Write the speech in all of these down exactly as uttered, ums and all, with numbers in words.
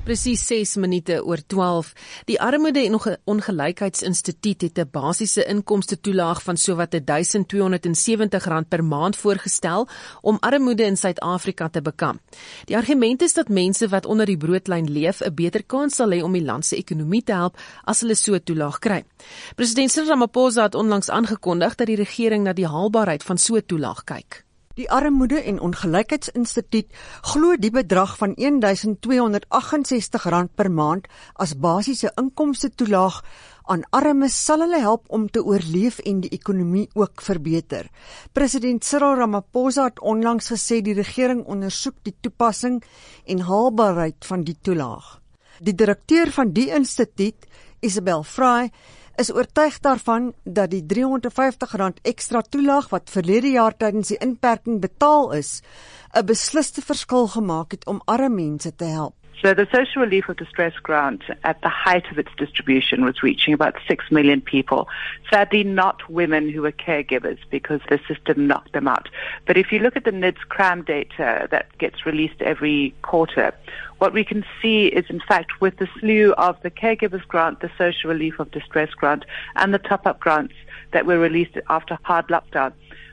Presies ses minute oor twaalf. Die Armoede en Ongelykheidsinstituut het 'n basiese inkomste toelaag van sowat duisend tweehonderd sewentig rand per maand voorgestel om armoede in Suid-Afrika te bekamp. Die argument is dat mense wat onder die broodlyn leef 'n beter kans sal hê om die land se ekonomie te help as hulle so 'n toelaag kry. President Cyril Ramaphosa het onlangs aangekondig dat die regering na die haalbaarheid van so 'n toelaag kyk. Die Armoede en Ongelykheidsinstituut glo die bedrag van een duisend tweehonderd agt-en-sestig rand per maand as basiese inkomste toelaag aan armes sal hulle help om te oorleef en die ekonomie ook verbeter. President Cyril Ramaphosa het onlangs gesê die regering ondersoek die toepassing en haalbaarheid van die toelaag. Die direkteur van die instituut, Isabel Frye, is oortuig daarvan dat die driehonderd vyftig rand ekstra toelaag wat verlede jaar tydens die inperking betaal is, 'n besliste verskil gemaak het om arme mense te help. So the Social Relief of Distress Grant at the height of its distribution was reaching about six million people. Sadly not women who were caregivers because the system knocked them out. But if you look at the N I D S CRAM data that gets released every quarter, what we can see is in fact with the slew of the Caregivers Grant, the Social Relief of Distress Grant and the top-up grants that were released after hard lockdown,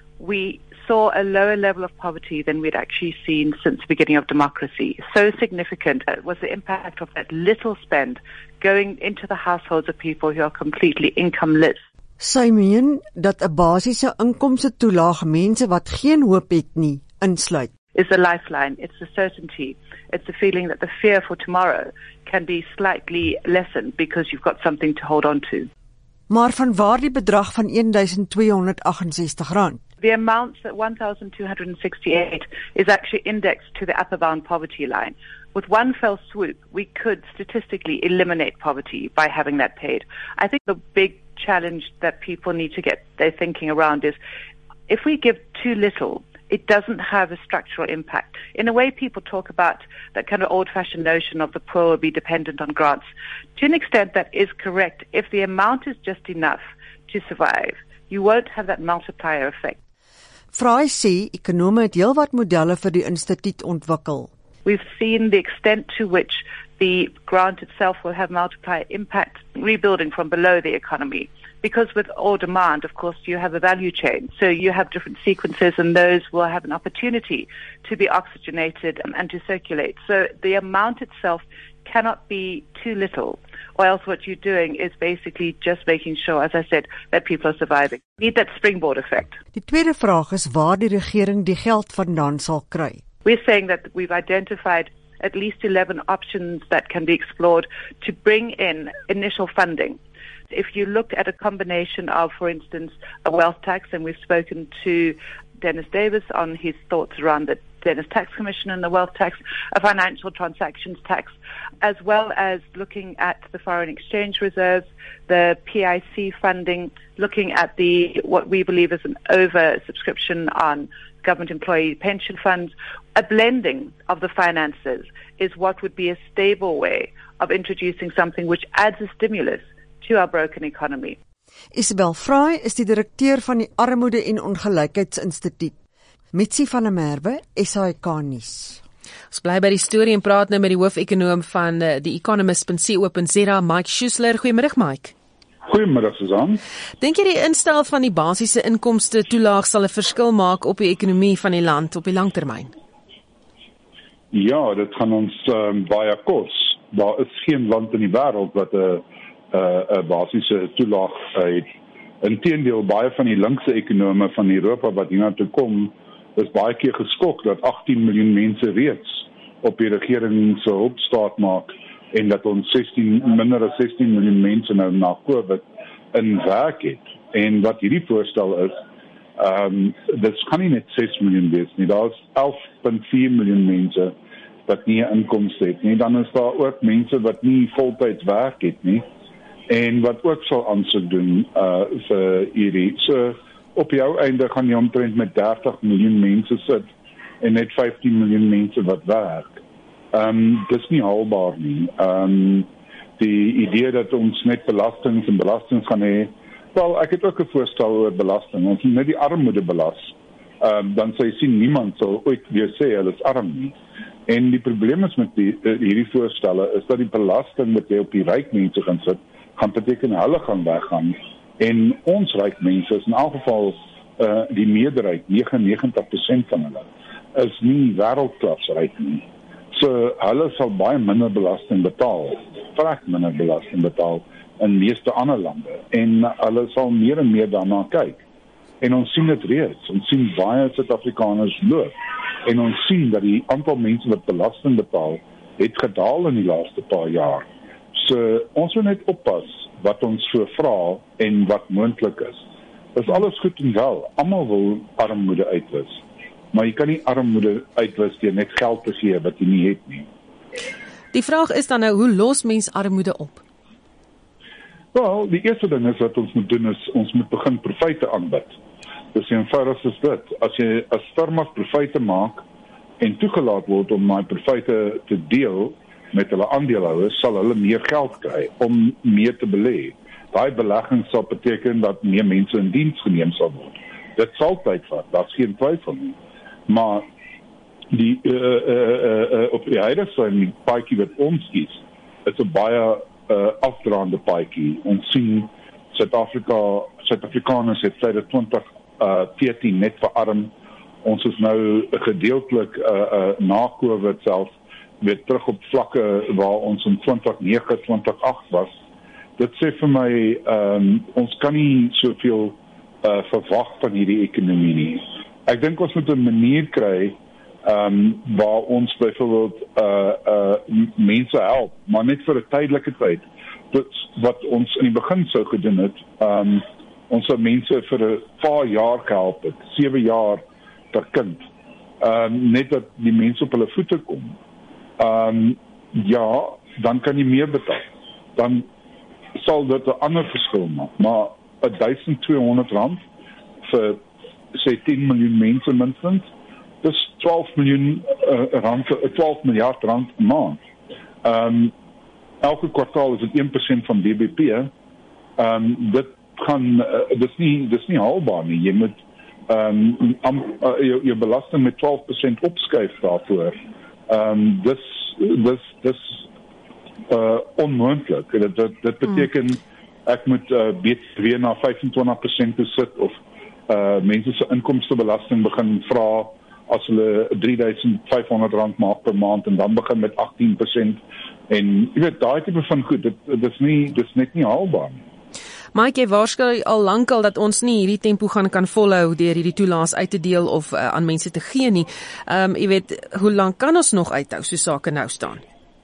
we saw a lower level of poverty than we'd actually seen since the beginning of democracy. So significant was the impact of that little spend going into the households of people who are completely incomeless. Sy meen dat 'n basiese inkomste toelaag mense wat geen hoop het nie insluit. Is a lifeline, it's a certainty, it's the feeling that the fear for tomorrow can be slightly lessened because you've got something to hold on to. Maar vanwaar die bedrag van een duisend tweehonderd agt-en-sestig rand? The amount at one thousand two hundred sixty-eight is actually indexed to the upper bound poverty line. With one fell swoop, we could statistically eliminate poverty by having that paid. I think the big challenge that people need to get their thinking around is if we give too little, it doesn't have a structural impact. In a way, people talk about that kind of old-fashioned notion of the poor will be dependent on grants. To an extent, that is correct. If the amount is just enough to survive, you won't have that multiplier effect. Frye sê ekonome het heelwat modelle vir die instituut ontwikkel. We've seen the extent to which the grant itself will have multiplier impact, rebuilding from below the economy. Because with all demand, of course, you have a value chain. So you have different sequences and those will have an opportunity to be oxygenated and to circulate. So the amount itself cannot be too little, or else what you're doing is basically just making sure, as I said, that people are surviving. You need that springboard effect. Die tweede vraag is waar die regering die geld vandaan sal kry. We're saying that we've identified at least eleven options that can be explored to bring in initial funding. If you look at a combination of, for instance, a wealth tax, and we've spoken to Dennis Davis on his thoughts around the Dennis Tax Commission and the wealth tax, a financial transactions tax, as well as looking at the foreign exchange reserves, the P I C funding, looking at the what we believe is an over-subscription on government employee pension funds, a blending of the finances is what would be a stable way of introducing something which adds a stimulus to our broken economy. Isabel Frye is die direkteur van die Armoede en Ongelykheidsinstituut. Mitsi van der Merwe, S A K nuus. Ons bly by die storie en praat nou met die hoofekonoom van die economist punt co punt za, Mike Schuessler. Goeiemiddag, Mike. Goeiemiddag, Susan. Dink jy die instel van die basiese inkomste toelaag sal 'n verskil maak op die ekonomie van die land op die langtermyn? Ja, dit gaan ons um, baie kos. Daar is geen land in die wêreld wat 'n 'n basiese toelaag het. Inteendeel, baie van die linkse ekonome van Europa wat hiernatoe kom, is baie keer geskok dat agttien miljoen mense reeds op die regering se hulp staat maak en dat ons sestien minder as sestien miljoen mense nou na COVID in werk het. En wat hierdie voorstel is, ehm um, dit kan nie net ses miljoen wees nie. Daar's elf punt vier miljoen mense wat nie 'n inkomste het nie. Dan is daar ook mense wat nie voltyds werk het nie en wat ook sal aansoek doen uh vir hierdie. So op jou einde gaan jy omtrent met dertig miljoen mense sit en net vyftien miljoen mense wat werk. Ehm um, dis nie haalbaar nie. Ehm um, die idee dat ons net belastings en belastings gaan hê. Wel, ek het ook 'n voorstel oor belasting. Ons moet net die armoede belas um, dan sê jy sien niemand sal ooit weer sê hulle is arm nie. En die probleem is met die, hierdie voorstelle is dat die belasting wat jy op die ryk mense gaan sit, gaan beteken hulle gaan weggaan. En ons ryk mense is in elk geval uh, die meerderheid, negenennegentig persent van hulle, is nie wêreldklas ryk nie. So hulle sal baie minder belasting betaal, vrek minder belasting betaal in meeste ander lande. En hulle sal meer en meer daarna kyk. En ons sien dit reeds. Ons sien baie Suid-Afrikaners loop. En ons sien dat die aantal mense wat belasting betaal, het gedaal in die laaste paar jaar. So ons moet net oppas wat ons so vra en wat moontlik is. Dis alles goed en wel. Almal wil armoede uitwis. Maar jy kan nie armoede uitwis deur net geld te gee wat jy nie het nie. Die vraag is dan nou, hoe los mens armoede op? Wel, die eerste ding is wat ons moet doen is, ons moet begin profite aanbid. Dis eenvoudig is dit. As jy as firmas profite maak en toegelaat word om my profite te deel met hulle aandeelhouers, sal hulle meer geld kry om meer te belê. Daai belegging sal beteken dat meer mense in diens geneem sal word. Dit sal tyd vat, daar's geen twyfel nie. Maar die uh, uh, uh, uh, op die huidige stadium, die paadjie wat ons kies, is 'n baie uh, afdraande paadjie. Ons sien Suid-Afrika, Suid-Afrikaners het sedert twintig veertien net verarm. Ons is nou gedeeltelik uh, uh, na COVID self weer terug op vlakke waar ons in twintig negen, twintig agt was. Dit sê vir my, um, ons kan nie soveel uh, verwag van hierdie ekonomie nie. Ek dink ons moet 'n manier kry um, waar ons byvoorbeeld uh, uh, mense help, maar net vir 'n tydelike tyd. Dit wat ons in die begin sou gedoen het, um, ons het mense vir 'n paar jaar gehelp het, sewe jaar per kind. Um, net dat die mense op hulle voete kom. Um, ja, dan kan jy meer betaal. Dan sal dit 'n ander verskil maak. Maar duisend tweehonderd rand vir sê tien miljoen mense minstens, dis twaalf miljoen uh, rand, twaalf miljard rand 'n maand. Um, elke kwartaal is dit een persent van B B P. Um, dit gaan, uh, dis nie, dis nie haalbaar nie. Jy moet um, um, uh, jou, jou belasting met twaalf persent opskuif daarvoor. Um, dis, dis, dis uh, onmoontlik. Dit, dit, dit beteken, ek moet uh, weer na vyfentwintig persent besit, of uh, mense se inkomstebelasting begin vra as hulle drie duisend vyfhonderd rand maak per maand, en dan begin met agttien persent. En jy weet, daai tipe van goed, dit, dit is nie, dit is net nie haalbaar nie. Mike, jy waarsku al lankal dat ons nie hierdie tempo gaan kan volhou deur hierdie toelaas uit te deel of uh, aan mense te gee nie. Ehm um, jy weet, hoe lank kan ons nog uithou so sake nou staan?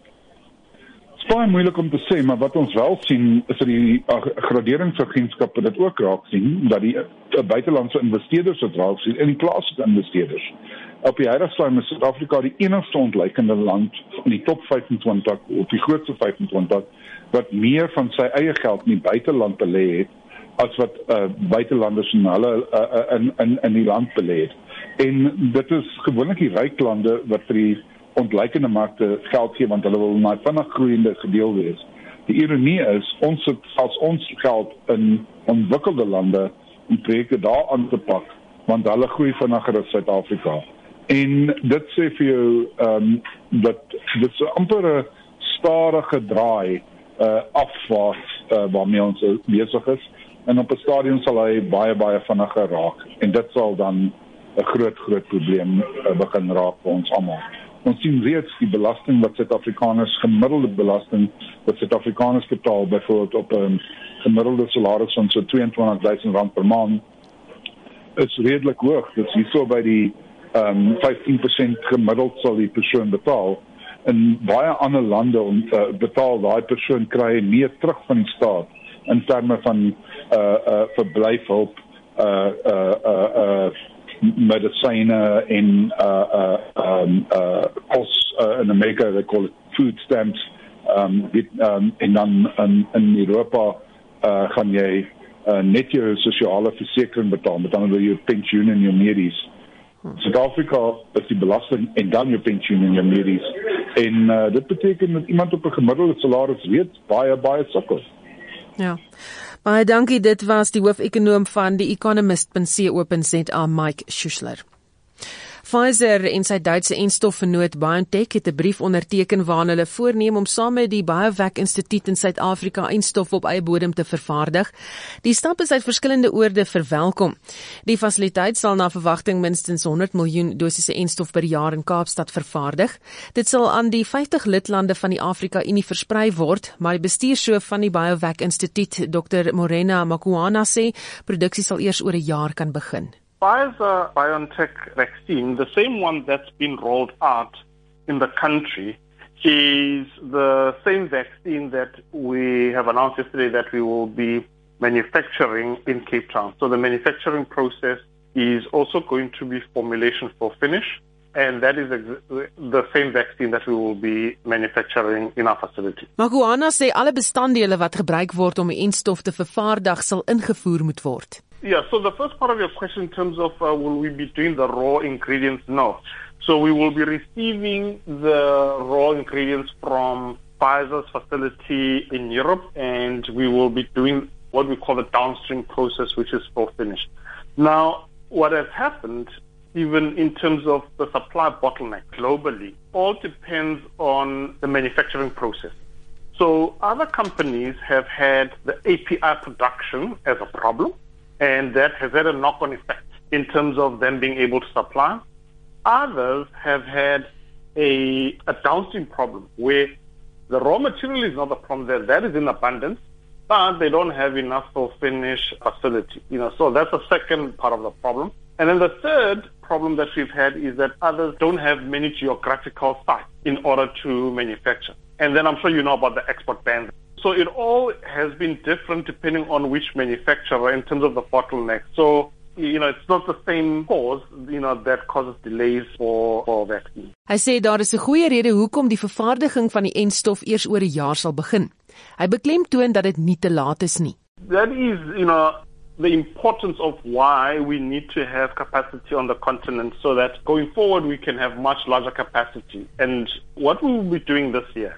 Dit is baie moeilik om te sê, maar wat ons wel sien is dat die graderingsagentskappe dit ook raak sien, dat die uh, buitelandse investeerders dit raak sien en die plaaslike investeerders. Op die huidige stadium is Suid-Afrika die enigste ontleikende land in die top vyfentwintig, of die grootste vyfentwintig, wat meer van sy eie geld in die buiteland belê het, as wat uh, buitelanders in hulle uh, in, in, in die land belê het. En dit is gewoonlik die ryk lande wat vir die ontleikende markte geld gee, want hulle wil na vinnig groeiende gedeel wees. Die ironie is, ons het as ons geld in ontwikkelde lande om projekte daar aan te pak, want hulle groei vinniger as Suid-Afrika. En dit sê vir jou, um, dat dit so amper 'n stadige draai uh, afwaarts uh, waarmee ons besig is, en op 'n stadium sal hy baie, baie vinniger raak, en dit sal dan 'n groot, groot probleem uh, begin raak vir ons almal. Ons sien reeds die belasting wat Suid-Afrikaners, gemiddelde belasting wat Suid-Afrikaners betaal, byvoorbeeld op 'n gemiddelde salaris van so tweeëntwintig duisend rand per maand, is redelik hoog. Dit is hierso by die um, vyftien persent gemiddeld sal die persoon betaal. In baie ander lande uh, betaal daai persoon kry meer terug van die staat in terme van uh, uh, verblyfhulp, uh, uh, uh, uh, medisyne en uh, uh, um, uh, kos uh, in Amerika, they call it food stamps, um, dit, um, en dan in, in Europa uh, gaan jy uh, net jou sosiale versekering betaal, met dan wil jou pensioen en jou medies. Suid-Afrika is die belasting en dan jou pensioen en jou medies. En uh, dit beteken dat iemand op 'n gemiddelde salaris weet baie, baie sukkel. Ja. Baie dankie, dit was die hoofekonoom van die Economist punt co punt za, Mike Schuessler. Pfizer en sy Duitse enstofvennoot BioNTech het 'n brief onderteken waarin hulle voorneem om saam met die BioVac Instituut in Suid-Afrika enstof op eie bodem te vervaardig. Die stap is uit verskillende oorde verwelkom. Die fasiliteit sal na verwagting minstens honderd miljoen dosisse enstof per jaar in Kaapstad vervaardig. Dit sal aan die vyftig lidlande van die Afrika-Unie versprei word, maar die bestuurshoof van die BioVac Instituut, dokter Morena Makuana, sê produksie sal eers oor 'n jaar kan begin. Pfizer-BioNTech vaccine, the same one that's been rolled out in the country, is the same vaccine that we have announced yesterday that we will be manufacturing in Cape Town. So the manufacturing process is also going to be formulation for finish, and that is the same vaccine that we will be manufacturing in our facility. Makuana sê alle bestanddele wat gebruik word om die enstof te vervaardig sal ingevoer moet word. Yeah, so the first part of your question in terms of uh, will we be doing the raw ingredients? No. So we will be receiving the raw ingredients from Pfizer's facility in Europe, and we will be doing what we call the downstream process, which is for finish. Now, what has happened, even in terms of the supply bottleneck globally, all depends on the manufacturing process. So other companies have had the A P I production as a problem, and that has had a knock-on effect in terms of them being able to supply. Others have had a, a downstream problem where the raw material is not the problem there. That is in abundance, but they don't have enough for finish facility. You know, so that's the second part of the problem. And then the third problem that we've had is that others don't have many geographical sites in order to manufacture. And then I'm sure you know about the export bans. So it all has been different depending on which manufacturer in terms of the bottleneck. So, you know, it's not the same cause, you know, that causes delays for, for vaccines. Hy sê daar is 'n goeie rede hoekom die vervaardiging van die enstof eers oor 'n jaar sal begin. Hy beklemtoon dat dit nie te laat is nie. That is, you know, the importance of why we need to have capacity on the continent so that going forward we can have much larger capacity. And what we will be doing this year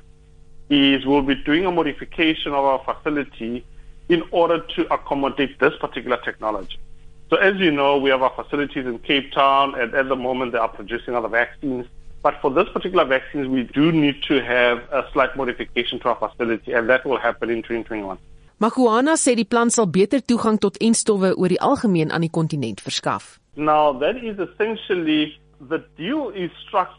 is we'll be doing a modification of our facility in order to accommodate this particular technology. So as you know, we have our facilities in Cape Town, and at the moment they are producing other vaccines. But for this particular vaccines, we do need to have a slight modification to our facility, and that will happen in twenty twenty-one. Makuana sê die plan sal beter toegang tot enstowwe oor die algemeen aan die kontinent verskaf. Now, that is essentially, the deal is struck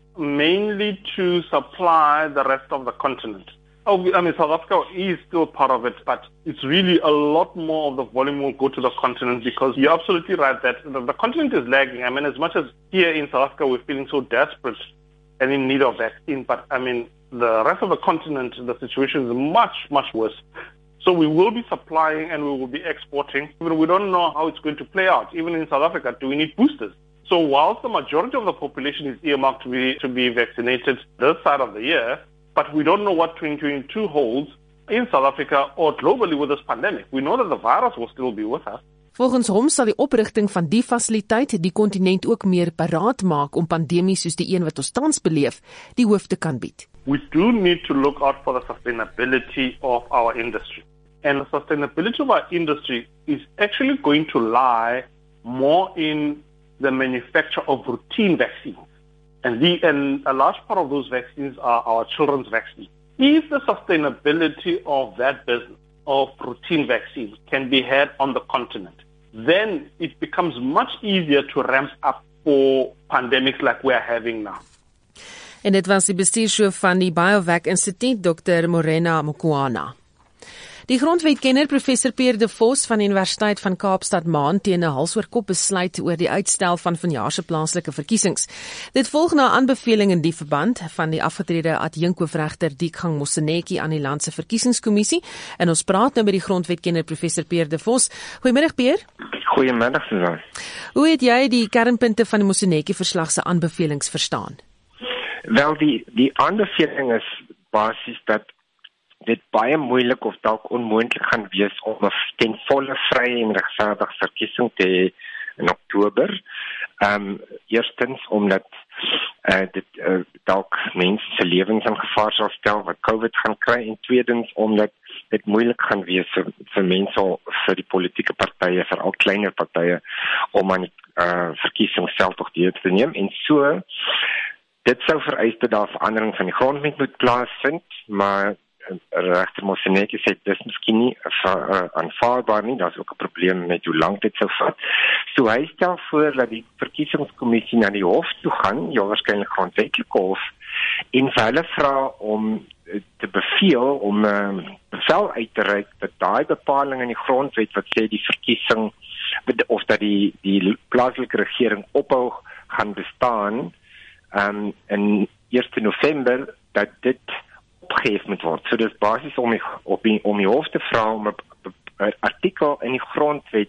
mainly to supply the rest of the continent. Oh, I mean, South Africa is still part of it, but it's really a lot more of the volume will go to the continent because you're absolutely right that the, the continent is lagging. I mean, as much as here in South Africa we're feeling so desperate and in need of vaccine, but I mean, the rest of the continent, the situation is much, much worse. So we will be supplying and we will be exporting. Even we don't know how it's going to play out. Even in South Africa, do we need boosters? So whilst the majority of the population is earmarked to be, to be vaccinated this side of the year, but we don't know what twenty twenty-two holds in South Africa or globally with this pandemic. We know that the virus will still be with us. Volgens hom sal die oprigting van die fasiliteit die kontinent ook meer paraat maak om pandemies soos die een wat ons tans beleef, die hoof te kan bied. We do need to look out for the sustainability of our industry. And the sustainability of our industry is actually going to lie more in the manufacture of routine vaccines. And, the, and a large part of those vaccines are our children's vaccines. If the sustainability of that business, of routine vaccines, can be had on the continent, then it becomes much easier to ramp up for pandemics like we are having now. En dit was die bestuurshoof van die BioVac Instituut, dokter Morena Mokoana. Die grondwetkenner professor Pierre De Vos van die Universiteit van Kaapstad maand teen 'n hals-oor-kop besluit oor die uitstel van vanjaar se plaaslike verkiesings. Dit volg na aanbeveling in die verband van die afgetrede adjunkhoofregter Diekgang Mosenetjie aan die land se verkiesingskommissie. En ons praat nou met die grondwetkenner professor Pierre De Vos. Goeiemiddag Pierre. Goeiemiddag Susan. Hoe het jy die kernpunte van die Mosenetjie verslag se aanbevelings verstaan? Wel, die die aanbeveling is basies dat dit baie moeilik of dalk onmoontlik gaan wees om 'n ten volle vrye en regverdige verkiesing te hê in Oktober. Ehm um, eerstens omdat uh, dit uh, dalk mense se lewens in gevaar sal stel wat COVID gaan kry, en tweedens omdat dit moeilik gaan wees vir, vir mense, vir die politieke partye, vir al kleiner partye, om aan die uh, verkiesingsveldtog deel te neem. En so, dit sou vereis dat daar verandering van die grondwet moet plaasvind, maar regter Moseneke sê, dis miskien nie uh, aanvaarbaar nie, daar is ook 'n probleem met hoe lank dit sou vat. So hy stel voor dat die verkiesingskommissie na die hof toe gaan, ja waarskynlik grondwetlike hof, en vir hulle vra om te beveel, om 'n uh, bevel uit te reik, dat daai bepaling in die grondwet wat sê die verkiesing, of dat die, die plaaslike regering ophou gaan bestaan, um, in eerste November, dat dit opgeheef moet word. So dis basies om die, op die, om die hof te vra om 'n artikel in die grondwet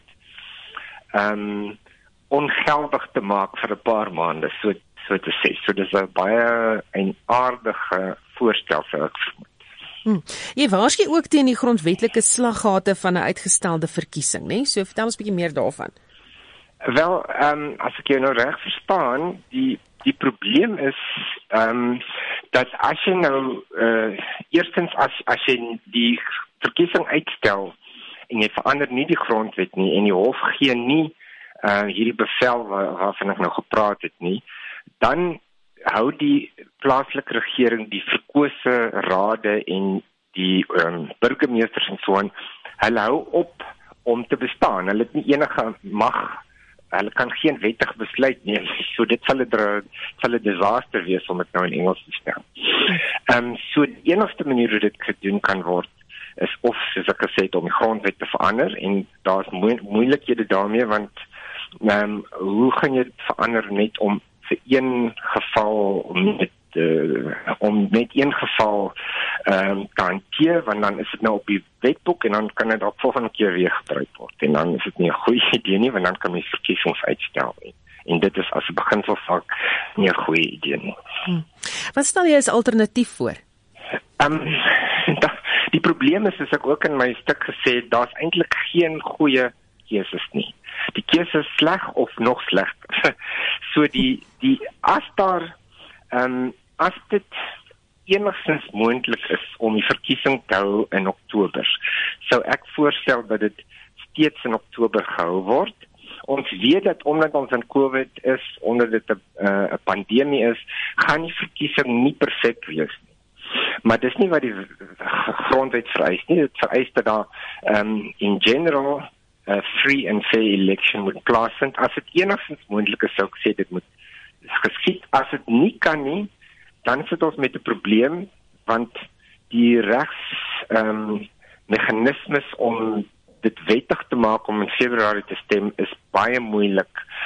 um, ongeldig te maak vir 'n paar maande, so, so te sê. So dis 'n baie 'n aardige voorstel vir ek vermoed. Hmm. Jy waarsku ook teen die grondwetlike slaggate van 'n uitgestelde verkiesing, né? So vertel ons 'n bietjie meer daarvan. Wel, um, as ek jou nou reg verstaan, die die probleem is um, dat as jy nou uh, eerstens as as jy die verkiesing uitstel en jy verander nie die grondwet nie en die hof gee nie uh, hierdie bevel waar, waarvan ek nou gepraat het nie, dan hou die plaaslike regering die verkose rade en die um, burgemeesters en so aan, hulle hou op om te bestaan. Hulle het nie enige mag, hulle kan geen wettig besluit neem, so dit sal 'n sal 'n disaster wees om dit nou in Engels te stel. Ehm um, so die enigste manier hoe dit gedoen kan word is of soos ek gesê het om die grondwet te verander, en daar's moe, moeilikhede daarmee, want ehm um, hoe gaan jy dit verander net om vir een geval om net uh, om net een geval ehm um, te hanteer, want dan is dit nou op die wetboek en dan kan dit ook volgende keer weer gebruik word, en dan is dit nie 'n goeie idee nie, want dan kan mens verkiesings uitstel, en, en dit is as 'n beginselvak nie 'n goeie idee nie. Hmm. Wat stel jy as alternatief voor? Ehm um, die probleem is, as ek ook in my stuk gesê het, daar's eintlik geen goeie keuses nie. Die keuse is sleg of nog slegter. So die die as daar ehm um, as dit enigstens moontlik is om die verkiesing te hou in Oktober, sou ek voorstel dat dit steeds in Oktober gehou word. Ons weet dat omdat ons in COVID is, omdat dit 'n uh, pandemie is, gaan die verkiesing nie perfek wees nie. Maar dis nie wat die grondwet vereis nie. Dit vereis dat daar um, in general a free and fair election moet plaasvind. As dit enigstens moontlik is, sou ek sê dit moet geskied. As dit nie kan nie, dan sit ons met 'n probleem, want die regs um, meganismes om dit wettig te maak om in Februarie te stem is baie moeilik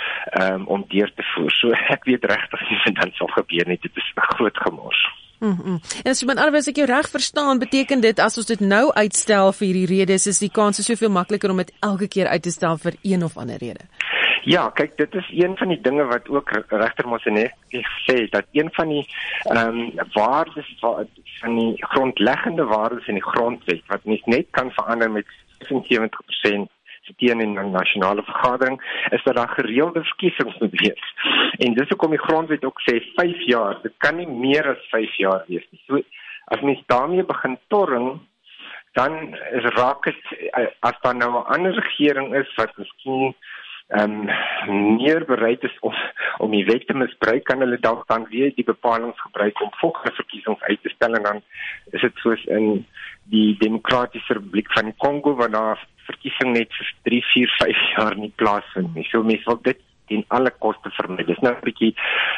um, om deur te voer. So ek weet regtig nie wat dan sal gebeur nie. Dit is 'n groot gemors. Mm-hmm. En as jy met anders ek jou reg verstaan, beteken dit as ons dit nou uitstel vir hierdie redes, is die kans soveel makliker om dit elke keer uit te stel vir een of ander rede. Ja, kyk, dit is een van die dinge wat ook regter Moseneke sê, dat een van die ehm um, waardes van die grondleggende waardes in die grondwet wat mens net kan verander met sewentig persent steun in 'n nasionale vergadering, is dat daar gereelde verkiesings moet wees. En dis hoekom die grondwet ook sê vyf jaar, dit kan nie meer as vyf jaar wees nie. So as mens daarmee begin torring, dan is raak dit, as daar nou 'n ander regering is wat miskien Um, meer bereid is om, om die wet te misbruik, kan hulle dalk dan weer die bepalings gebruik om volgende verkiesings uit te stel, en dan is dit soos in die Demokratiese Republiek van die Kongo, waar daar verkiesing net vir drie, vier, vyf jaar nie plaasvind nie. So mense wil dit ten alle koste vermy. Dis nou 'n bietjie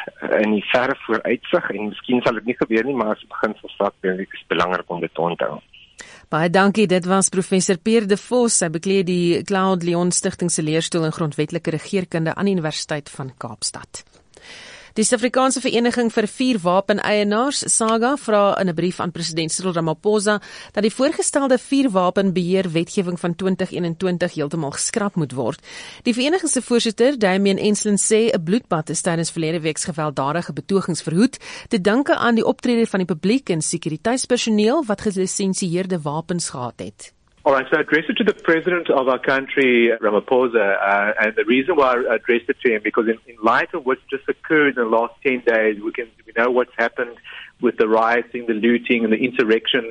in die verre vooruitsig, en miskien sal dit nie gebeur nie, maar as dit begin van sak, dink ek is belangrik om dit te onthou. Baie dankie, dit was professor Pierre de Vos, hy bekleed die Claude Lyon Stichting se leerstoel in grondwetlike regeringskunde aan die Universiteit van Kaapstad. Die Suid-Afrikaanse Vereniging vir Vuurwapeneienaars, SAGA, vra in 'n brief aan president Cyril Ramaphosa dat die voorgestelde vuurwapenbeheer wetgewing van twintig eenentwintig heeltemal geskraap moet word. Die vereniging se voorsitter, Damien Enslin, sê 'n bloedbad is tydens verlede week se gewelddadige betogings verhoed, te danke aan die optrede van die publiek en sekuriteitspersoneel wat gelisensieerde wapens gehad het. All right, so I addressed it to the president of our country, Ramaphosa, uh, and the reason why I addressed it to him, because in, in light of what's just occurred in the last ten days, we can we know what's happened with the rioting, the looting, and the insurrection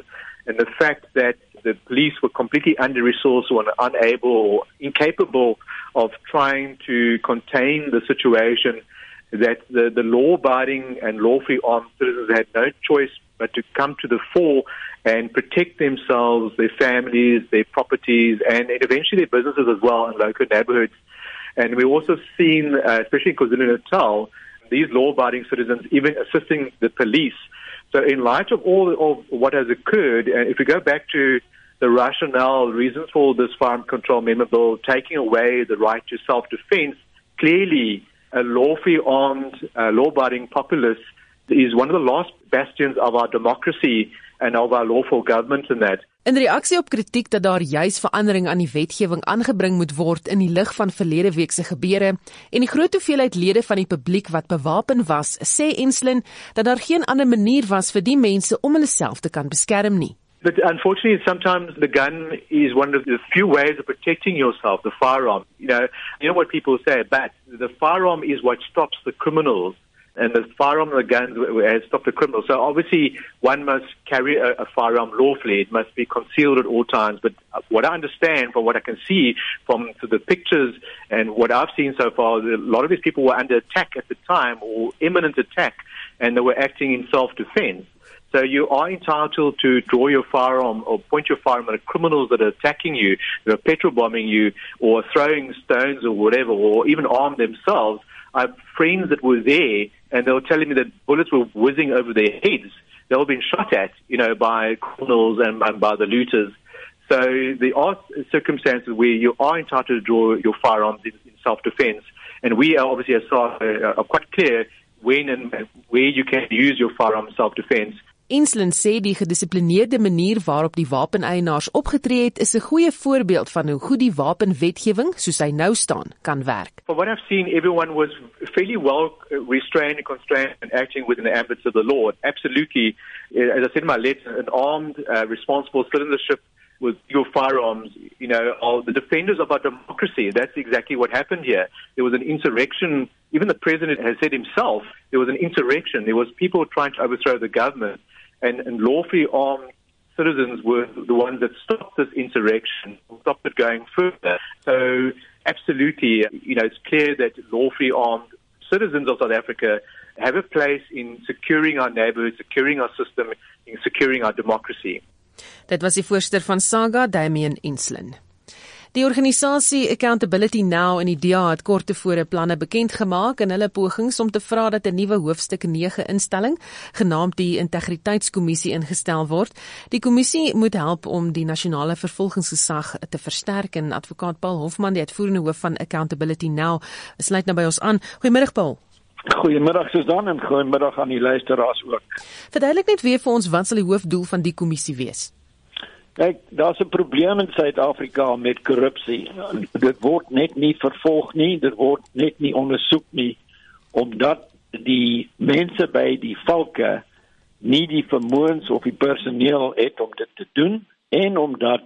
and the fact that the police were completely under-resourced or unable or incapable of trying to contain the situation, that the, the law-abiding and lawfully armed citizens had no choice but to come to the fore and protect themselves, their families, their properties, and eventually their businesses as well in local neighborhoods. And we've also seen, uh, especially in KwaZulu-Natal, these law-abiding citizens even assisting the police. So in light of all of what has occurred, uh, if we go back to the rationale, reasons for this Firearm Control Amendment Bill, taking away the right to self-defense, clearly a lawfully armed, uh, law-abiding populace is one of the last bastions of our democracy and of our lawful government in that. In reaksie op kritiek dat daar juis verandering aan die wetgewing aangebring moet word in die lig van verlede week se gebeure en die groot hoeveelheid lede van die publiek wat bewapen was, sê Enslin dat daar geen ander manier was vir die mense om hulle self te kan beskerm nie. But unfortunately, sometimes the gun is one of the few ways of protecting yourself, the firearm. You know, you know what people say, but the firearm is what stops the criminals. And the firearm and the guns has stopped the criminals. So obviously, one must carry a, a firearm lawfully. It must be concealed at all times. But what I understand from what I can see from the pictures and what I've seen so far, a lot of these people were under attack at the time or imminent attack, and they were acting in self-defense. So you are entitled to draw your firearm or point your firearm at criminals that are attacking you, that are petrol bombing you, or throwing stones or whatever, or even armed themselves. I have friends that were there, and they were telling me that bullets were whizzing over their heads. They were being shot at, you know, by criminals and, and by the looters. So there are circumstances where you are entitled to draw your firearms in, in self-defense, and we are obviously as are, are quite clear when and where you can use your firearm in self-defense. Enslin sê die gedissiplineerde manier waarop die wapeneienaars opgetree het is 'n goeie voorbeeld van hoe goed die wapenwetgewing, soos hy nou staan, kan werk. From what I've seen, everyone was fairly well restrained and constrained and acting within the ambits of the law. Absolutely, as I said in my letter, an armed, uh, responsible citizenship with your firearms, you know, are the defenders of our democracy. That's exactly what happened here. There was an insurrection. Even the president has said himself, there was an insurrection. There was people trying to overthrow the government. And, and lawfully armed citizens were the ones that stopped this insurrection, stopped it going further. So absolutely, you know, it's clear that lawfully armed citizens of South Africa have a place in securing our neighborhood, securing our system, in securing our democracy. Dit was die voorsitter van SAGA, Damian Enslin. Die organisasie Accountability Now en die D A het kort tevore planne bekend gemaak in hulle pogings om te vra dat 'n nuwe hoofstuk nege instelling, genaamd die Integriteitskommissie, ingestel word. Die kommissie moet help om die nasionale vervolgingsgesag te versterk, en advokaat Paul Hofman, die uitvoerende hoof van Accountability Now, sluit nou by ons aan. Goeiemiddag, Paul. Goeiemiddag Susan, en goeiemiddag aan die luisteraars ook. Verduidelik net weer vir ons, wat sal die hoofdoel van die kommissie wees? Kyk, daar's 'n probleem in Suid-Afrika met korrupsie. Dit word net nie vervolg nie, dit word net nie ondersoek nie, omdat die mense by die valke nie die vermoëns of die personeel het om dit te doen, en omdat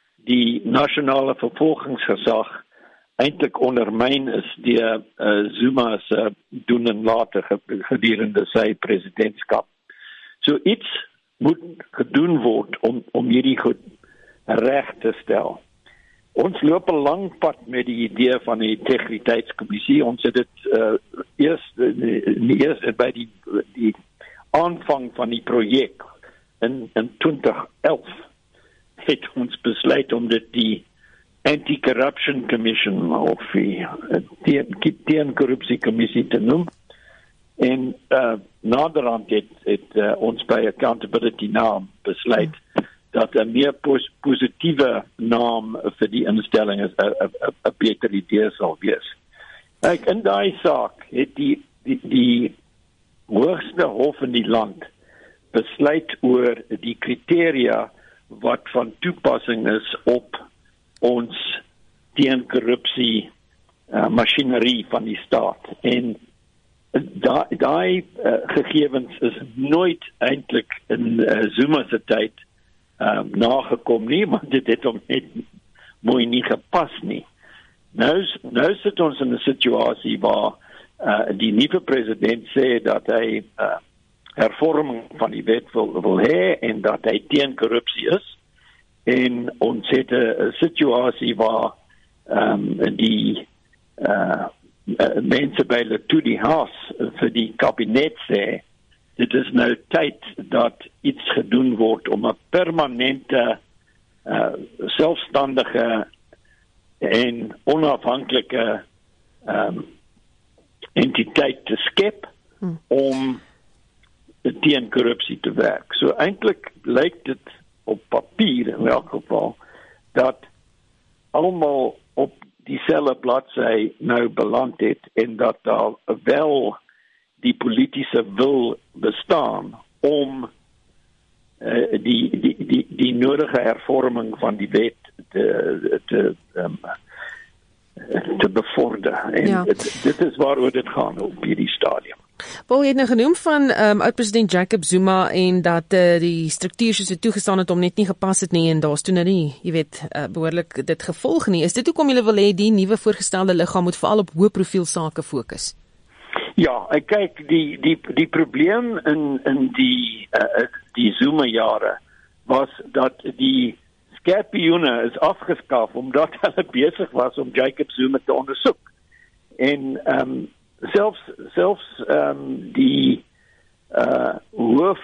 die nasionale vervolgingsgesag eintlik ondermyn is deur uh, Zuma se doen en late gedurende sy presidentskap. So iets moet gedoen word om om hierdie goed reg te stel. Ons loop 'n lang pad met die idee van die Integriteitskommissie. Ons het dit uh, eers nie eers by die die aanvang van die projek in in twintig elf het ons besluit om dit die Anti-Corruption Commission of die Teen-Korrupsie-Kommissie te noem. En uh, naderhand het, het uh, ons by Accountability Now besluit dat 'n meer pos positiewe naam vir die instelling is 'n beter idee sal wees. Ek in daai saak het die die, die hoogste hof in die land besluit oor die kriteria wat van toepassing is op ons teenkorrupsie uh, masjinerie van die staat. En daai daai uh, gegevens is nooit eintlik in uh, Zuma se tyd um, nagekom nie, want dit het hom net mooi nie gepas nie. Nou nou sit ons in 'n situasie waar uh, die nuwe president sê dat hy uh, hervorming van die wet wil, wil hê en dat hy teen korrupsie is. En ons het 'n situasie waar um, die uh, mense by Letoe die Haas vir die kabinet sê, dit is nou tyd dat iets gedoen word om 'n permanente, uh, selfstandige en onafhanklike um, entiteit te skep hmm. om teen korrupsie te werk. So eintlik lyk dit op papier in elk geval dat almal op dieselfde bladsy nou beland het en dat daar wel die politieke wil bestaan om uh, die, die, die, die nodige hervorming van die wet te, te, um, te bevorder. En ja. dit, dit is waaroor dit gaan op hierdie stadium. Paul, jy het nou genoem van um, oud-president Jacob Zuma en dat uh, die struktuur soos dit toegestaan het om net nie gepas het nie en daar's toe nou nie, jy weet, uh, behoorlik dit gevolg nie. Is dit hoekom julle wil hê die nuwe voorgestelde liggaam moet veral op hoë profiel sake fokus? Ja, ek kyk die die die probleem in in die uh, die Zuma jare was dat die skerpioene is afgeskaf omdat hulle besig was om Jacob Zuma te ondersoek. En ehm um, selfs selfs um, die uh, hoof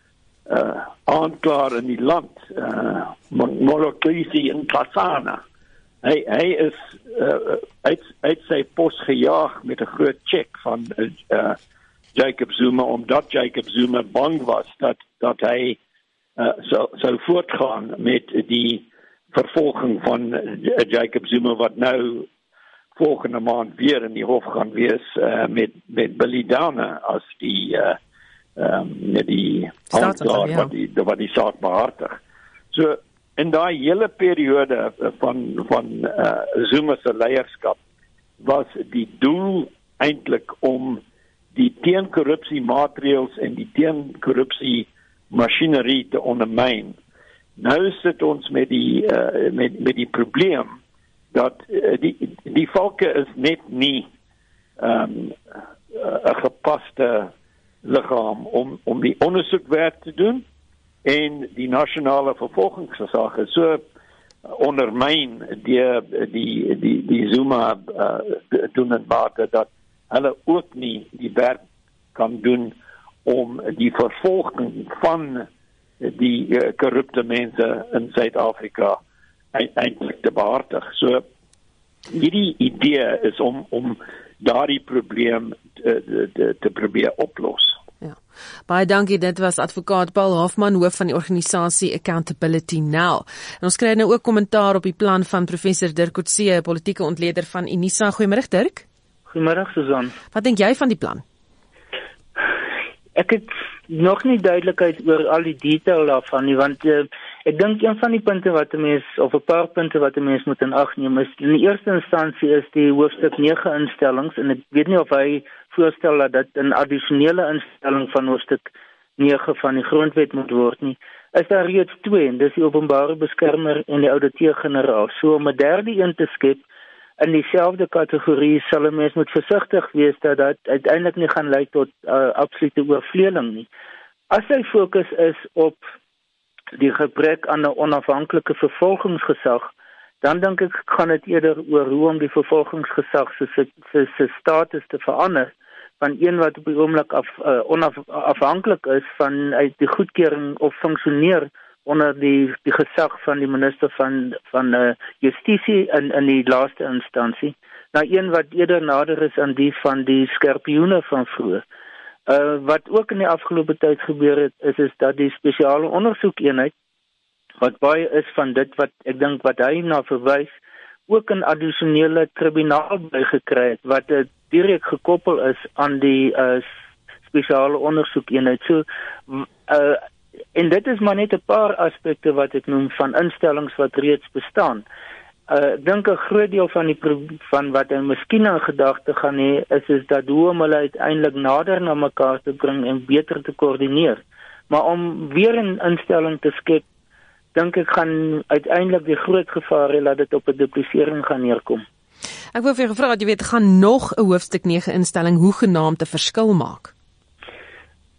uh, aanklaer in die land, uh, Molokisi in Kasana, hy, hy is uh, uit, uit sy pos gejaag met 'n groot check van uh, Jacob Zuma, omdat Jacob Zuma bang was dat, dat hy uh, sou, sou voortgaan met die vervolging van uh, Jacob Zuma wat nou volgende maand weer in die hof gaan wees uh, met met Billy Downer as die uh, um, die aanklaer wat die wat die saak behartig. So in daai hele periode van van uh, Zuma se leierskap was die doel eintlik om die teenkorrupsie maatreëls en die teenkorrupsie masjinerie te ondermyn. Nou sit ons met die uh, met met die probleem dat uh, die die valke is net nie um, 'n gepaste liggaam om om die ondersoekwerk te doen en die nasionale vervolgingsgesag is so ondermyn deur die die die Zuma uh, doen en mate dat hulle ook nie die werk kan doen om die vervolging van die uh, korrupte mense in Suid-Afrika eintlik te behartig. So hierdie idee is om om daardie probleem te, te, te probeer oplos. Ja. Baie dankie, dit was advokaat Paul Hofman, hoof van die organisasie Accountability Now. En ons kry nou ook kommentaar op die plan van professor Dirk Coetzee, politieke ontleder van Unisa. Goeiemôre Dirk. Goeiemôre Susan. Wat dink jy van die plan? Ek het nog nie duidelikheid oor al die detail daarvan nie, want uh, ek dink een van die punte wat 'n mens of 'n paar punte wat 'n mens moet in ag neem is in die eerste instansie is die hoofstuk nege instellings en ek weet nie of hy voorstel dat dit 'n addisionele instelling van hoofstuk nege van die grondwet moet word nie. Is daar reeds twee en dis die openbare beskermer en die ouditeur-generaal. So om 'n derde een te skep in dieselfde kategorie sal 'n mens moet versigtig wees dat dit uiteindelik nie gaan lei tot uh, absolute oorvleeling nie. As sy fokus is op die gebrek aan 'n onafhanklike vervolgingsgesag, dan dink ek gaan dit eerder oor hoe om die vervolgingsgesag se se se status te verander van een wat op die oomblik af uh, onafhanklik is van uit die goedkeuring of funksioneer onder die die gesag van die minister van van uh, justisie in in die laaste instansie, na een wat eerder nader is aan die van die skerpioene van vroeër. Uh, wat ook in die afgelope tyd gebeur het, is is dat die spesiale ondersoekeenheid wat baie is van dit wat ek dink wat hy na verwys, ook 'n addisionele tribunaal bygekry het wat uh, direk gekoppel is aan die uh, spesiale ondersoekeenheid. So uh, en dit is maar net 'n paar aspekte wat ek noem van instellings wat reeds bestaan. Uh, ek dink 'n groot deel van die van wat hy miskien in gedagte gaan hê is is dat hoe om hulle uiteindelik nader na mekaar te bring en beter te koördineer. Maar om weer 'n instelling te skep, dink ek gaan uiteindelik die groot gevaar hê dat dit op 'n duplisering gaan neerkom. Ek wou vir jou gevra dat jy weet gaan nog 'n hoofstuk nege instelling hoegenaamd 'n verskil maak.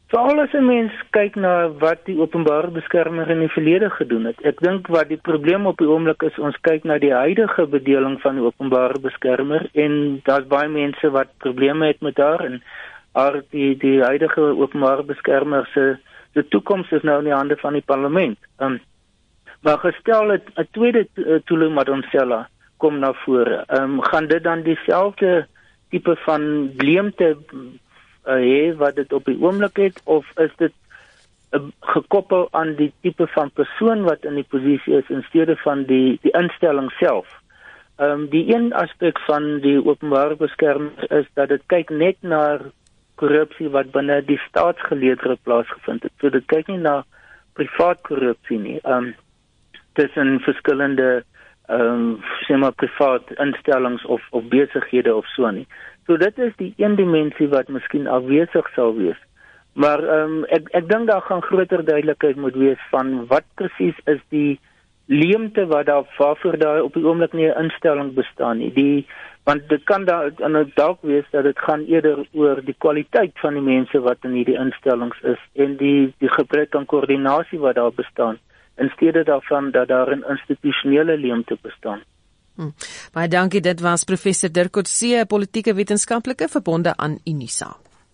Veral as 'n mens kyk na wat die openbare beskermer in die verlede gedoen het. Ek dink wat die probleem op die oomblik is, ons kyk na die huidige bedeling van die openbare beskermer en daar's baie mense wat probleme het met haar en haar die die huidige openbare beskermer se se toekoms is nou in die hande van die parlement. Um, maar gestel het 'n tweede Tuli Madonsela kom na vore. Um, gaan dit dan dieselfde tipe van leemte uh, hê wat dit op die oomblik het, of is dit uh, gekoppel aan die tipe van persoon wat in die posisie is in steede van die die instelling self? Um, die een aspek van die openbare beskermer is dat dit kyk net na korrupsie wat binne die staatsgeleedere plaasgevind het. So dit kyk nie na privaat korrupsie nie. Um, tussen verskillende um, sê maar privaat instellings of, of besighede of so nie. So dit is die een dimensie wat miskien afwesig sal wees. Maar um, ek, ek dink daar gaan groter duidelikheid moet wees van wat presies is die leemte wat daar waarvoor daar op die oomblik nie 'n instelling bestaan nie. Die want dit kan daar en dalk wees dat dit gaan eerder oor die kwaliteit van die mense wat in hierdie instellings is en die die gebrek aan koördinasie wat daar bestaan in steede daarvan dat daar 'n institusionele leemte bestaan. Hmm. Baie dankie, dit was professor Dirk Coetzee, politieke wetenskaplike verbonde aan Unisa.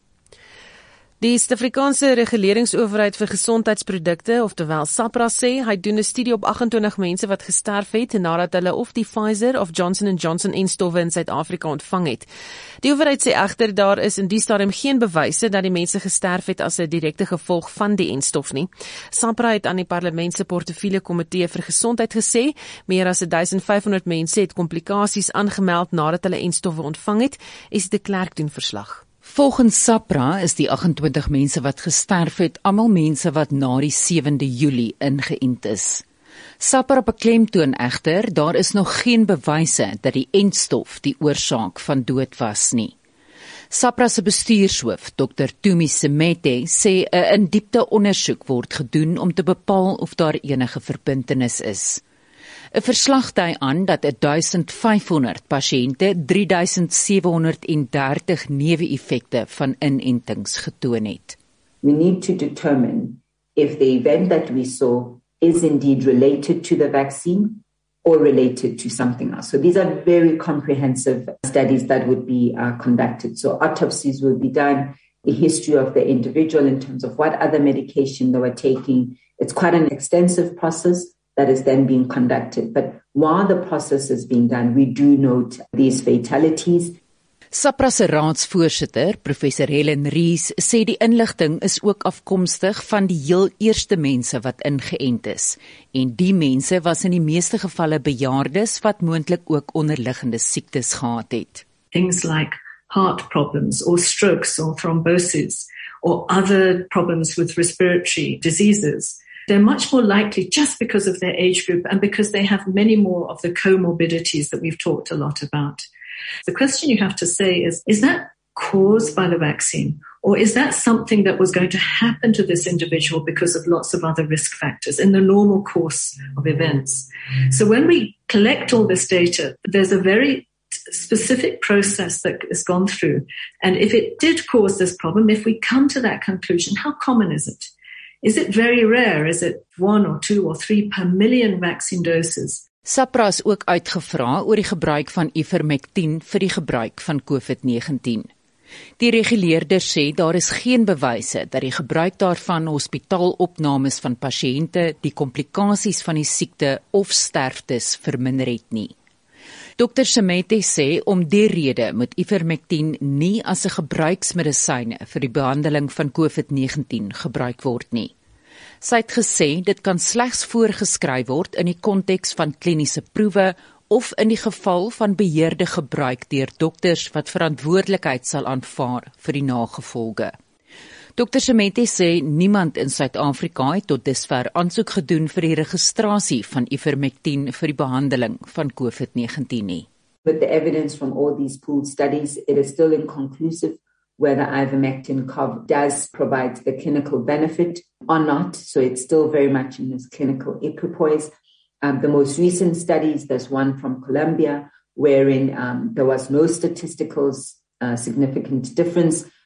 Die Suid-Afrikaanse Reguleringsowerheid vir Gesondheidsprodukte, oftewel SAHPRA, sê hy doen 'n studie op agt en twintig mense wat gesterf het nadat hulle of die Pfizer of Johnson and Johnson enstowwe in Suid-Afrika ontvang het. Die owerheid sê egter daar is in die stadium geen bewyse dat die mense gesterf het as 'n direkte gevolg van die enstof nie. SAHPRA het aan die Parlement se portefeulje komitee vir gesondheid gesê meer as duisend vyf honderd mense het komplikasies aangemeld nadat hulle enstowwe ontvang het. Is de Klerk doen verslag. Volgens SAHPRA is die agt en twintig mense wat gesterf het, almal mense wat na die sewende Julie ingeënt is. SAHPRA beklemtoon egter, daar is nog geen bewyse dat die entstof die oorsaak van dood was nie. SAHPRA se bestuurshoof, dokter Tumi Semete, sê 'n in diepte ondersoek word gedoen om te bepaal of daar enige verbintenis is. 'n Verslag dui aan dat duisend vyf honderd pasiënte drie duisend sewe honderd dertig neeweffekte van inentings getoon het. We need to determine if the event that we saw is indeed related to the vaccine or related to something else. So these are very comprehensive studies that would be uh, conducted. So autopsies will be done, the history of the individual in terms of what other medication they were taking. It's quite an extensive process that is then being conducted. But while the process is being done, we do note these fatalities. SAHPRA se raadsvoorsitter, professor Helen Rees, sê die inligting is ook afkomstig van die heel eerste mense wat ingeënt is. En die mense was in die meeste gevalle bejaardes wat moontlik ook onderliggende siektes gehad het. Things like heart problems or strokes or thrombosis or other problems with respiratory diseases. They're much more likely just because of their age group and because they have many more of the comorbidities that we've talked a lot about. The question you have to say is, is that caused by the vaccine? Or is that something that was going to happen to this individual because of lots of other risk factors in the normal course of events? So when we collect all this data, there's a very specific process that is gone through. And if it did cause this problem, if we come to that conclusion, how common is it? Is it very rare? Is it one or two or three per million vaccine doses? SAHPRA is ook uitgevra oor die gebruik van Ivermectin vir die gebruik van COVID negentien. Die reguleerder sê daar is geen bewyse dat die gebruik daarvan hospitaalopnames van pasiënte die komplikasies van die siekte of sterftes verminder het nie. dokter Semete sê om die rede moet Ivermectin nie as 'n gebruiksmedisyne vir die behandeling van COVID negentien gebruik word nie. Sy het gesê dit kan slegs voorgeskryf word in die konteks van kliniese proewe of in die geval van beheerde gebruik deur dokters wat verantwoordelikheid sal aanvaar vir die nagevolge. dokter Semete sê niemand in Suid-Afrika het tot dusver aansoek gedoen vir die registrasie van Ivermectin vir die behandeling van COVID negentien nie. With the evidence from all these pooled studies, it is still inconclusive whether Ivermectin C O V does provide the clinical benefit or not. So it's still very much in this clinical equipoise. Um, the most recent studies, there's one from Colombia, wherein um, there was no statistical uh, significant difference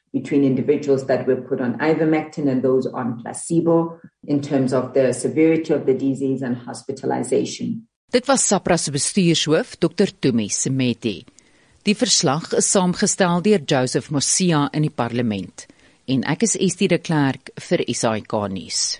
between individuals that were put on ivermectin and those on placebo in terms of the severity of the disease and hospitalization. Dit was SAHPRA se bestuurshoof, Dokter Tumi Semeti. Die verslag is saamgestel deur Joseph Mosia in die parlement. En ek is Estie de Klerk vir S A I K nuus.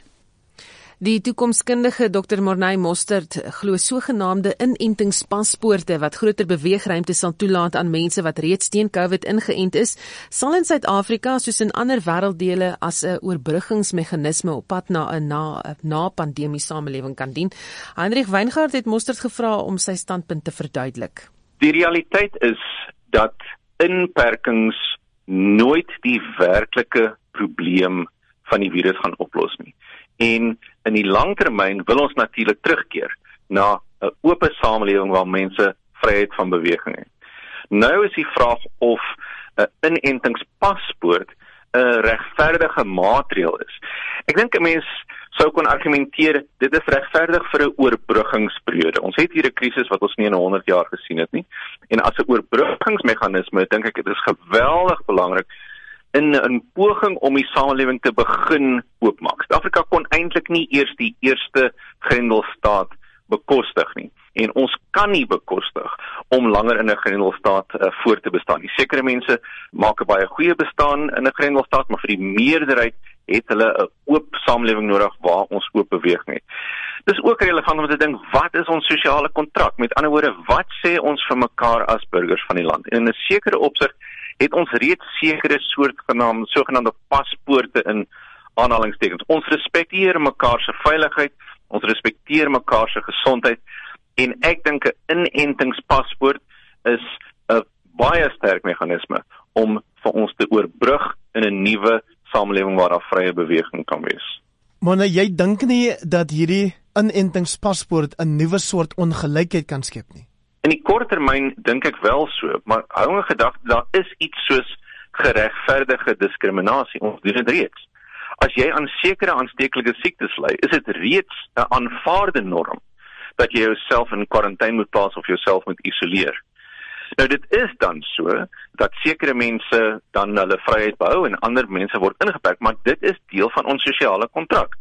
Die toekomskundige Dokter Morney Mostert glo sogenaamde inentingspaspoorte wat groter beweegruimte sal toelaat aan mense wat reeds teen COVID ingeënt is, sal in Suid-Afrika soos in ander wêrelddele as 'n oorbruggingsmeganisme op pad na 'n na, na pandemie samelewing kan dien. Heinrich Weingart het Mostert gevra om sy standpunt te verduidelik. Die realiteit is dat inperkings nooit die werklike probleem van die virus gaan oplos nie. En in die langtermyn wil ons natuurlik terugkeer na 'n oop samelewing waar mense vryheid van beweging het. Nou is die vraag of 'n inentingspaspoort 'n regverdige maatreël is. Ek dink 'n mens sou kon argumenteer dit is regverdig vir 'n oorbruggingsperiode. Ons het hier 'n krisis wat ons nie in honderd jaar gesien het nie. En as 'n oorbruggingsmeganisme dink ek dit is geweldig belangrik in 'n poging om die samelewing te begin oopmaak. Suid-Afrika kon eintlik nie eers die eerste Grendelstaat bekostig nie. En ons kan nie bekostig om langer in 'n Grendelstaat uh, voor te bestaan nie. Sekere mense maak 'n baie goeie bestaan in 'n Grendelstaat, maar vir die meerderheid het hulle 'n oop samelewing nodig waar ons oop beweging het. Dis ook relevant om te dink, wat is ons sosiale kontrak? Met ander woorde, wat sê ons vir mekaar as burgers van die land? En in 'n sekere opsig het ons reeds sekere soortgenaamde sogenaamde paspoorte in aanhalingstekens. Ons respekteer mekaar se veiligheid, ons respekteer mekaar se gesondheid en ek dink 'n inentingspaspoort is 'n baie sterk meganisme om vir ons te oorbrug in 'n nuwe samelewing waar daar vrye beweging kan wees. Maar jy dink nie dat hierdie inentingspaspoort 'n nuwe soort ongelykheid kan skep nie? In die kort termyn dink ek wel so, maar hou in gedagte, daar is iets soos geregverdige diskriminasie. Ons doen dit reeds. As jy aan sekere aansteeklike siektes ly, is dit reeds 'n aanvaarde norm dat jy jouself in kwarantyne moet plaas of jouself moet isoleer. Nou dit is dan so dat sekere mense dan hulle vryheid behou en ander mense word ingeperk, maar dit is deel van ons sosiale kontrak.